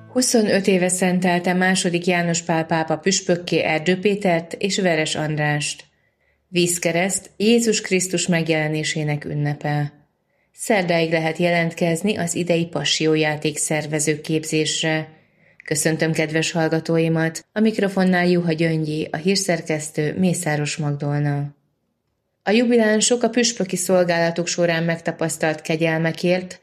25 éve szentelte II. János Pál pápa püspökké Erdő Pétert és Veres Andrást. Vízkereszt Jézus Krisztus megjelenésének ünnepe. Szerdáig lehet jelentkezni az idei Passió-játék szervező képzésre. Köszöntöm kedves hallgatóimat, a mikrofonnál Juha Gyöngyi, a hírszerkesztő Mészáros Magdolna. A jubilánsok a püspöki szolgálatuk során megtapasztalt kegyelmekért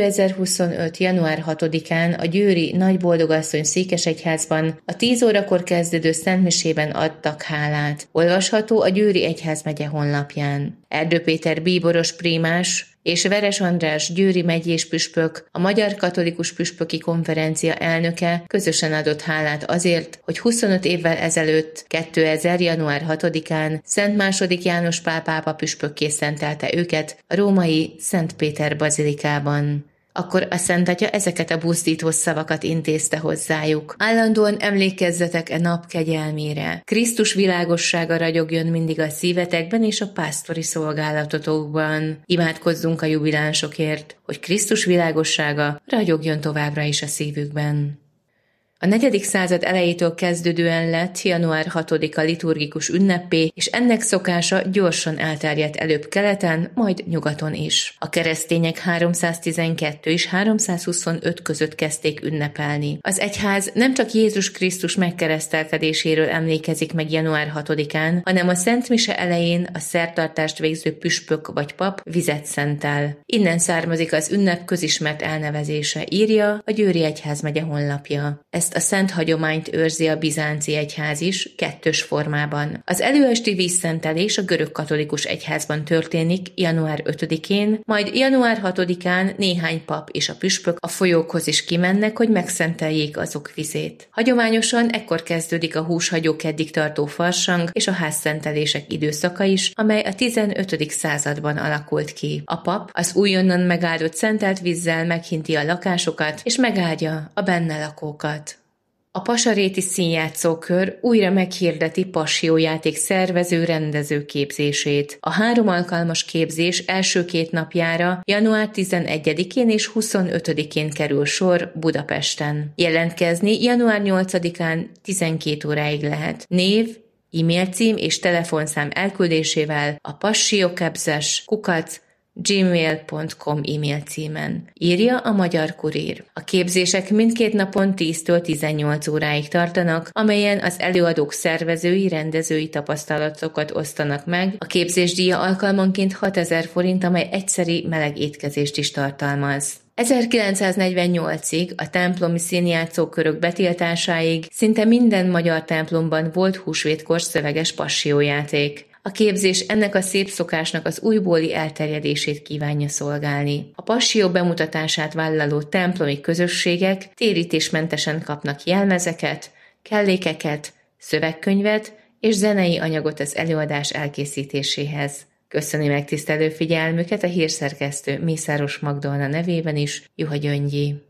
2025. január 6-án a győri Nagyboldogasszony székesegyházban a 10 órakor kezdődő szentmisében adtak hálát. Olvasható a Győri Egyházmegye honlapján. Erdő Péter bíboros prímás és Veres András győri megyés püspök, a Magyar Katolikus Püspöki Konferencia elnöke közösen adott hálát azért, hogy 25 évvel ezelőtt, 2000. január 6-án Szent II. János Pál pápa püspökké szentelte őket a római Szent Péter bazilikában. Akkor a Szent Atya ezeket a buzdító szavakat intézte hozzájuk. Állandóan emlékezzetek e nap kegyelmére. Krisztus világossága ragyogjon mindig a szívetekben és a pásztori szolgálatotokban. Imádkozzunk a jubilánsokért, hogy Krisztus világossága ragyogjon továbbra is a szívükben. A 4. század elejétől kezdődően lett január 6-a liturgikus ünneppé, és ennek szokása gyorsan elterjedt előbb keleten, majd nyugaton is. A keresztények 312 és 325 között kezdték ünnepelni. Az egyház nem csak Jézus Krisztus megkeresztelkedéséről emlékezik meg január 6-án, hanem a Szent Mise elején a szertartást végző püspök vagy pap vizet szentel. Innen származik az ünnep közismert elnevezése, írja a Győri Egyházmegye honlapja. Ezt a szent hagyományt őrzi a bizánci egyház is, kettős formában. Az előesti vízszentelés a görög katolikus egyházban történik január 5-én, majd január 6-án néhány pap és a püspök a folyókhoz is kimennek, hogy megszenteljék azok vizét. Hagyományosan ekkor kezdődik a húshagyókeddig tartó farsang és a házszentelések időszaka is, amely a 15. században alakult ki. A pap az újonnan megáldott szentelt vízzel meghinti a lakásokat és megáldja a benne lakókat. A Pasaréti Színjátszókör újra meghirdeti Passió-játék szervező rendező képzését. A 3 alkalmas képzés első 2 napjára január 11-én és 25-én kerül sor Budapesten. Jelentkezni január 8-án 12 óráig lehet. Név, e-mail cím és telefonszám elküldésével a passiokebzes@gmail.com e-mail címen. Írja a Magyar Kurír. A képzések mindkét napon 10-től 18 óráig tartanak, amelyen az előadók szervezői, rendezői tapasztalatokat osztanak meg. A képzés díja alkalmanként 6000 forint, amely egyszeri meleg étkezést is tartalmaz. 1948-ig, a templomi színjátszókörök betiltásáig szinte minden magyar templomban volt húsvétkor szöveges passió-játék. A képzés ennek a szép szokásnak az újbóli elterjedését kívánja szolgálni. A passió bemutatását vállaló templomi közösségek térítésmentesen kapnak jelmezeket, kellékeket, szövegkönyvet és zenei anyagot az előadás elkészítéséhez. Köszöni megtisztelő figyelmüket a hírszerkesztő Mészáros Magdolna nevében is, Juha Gyöngyi.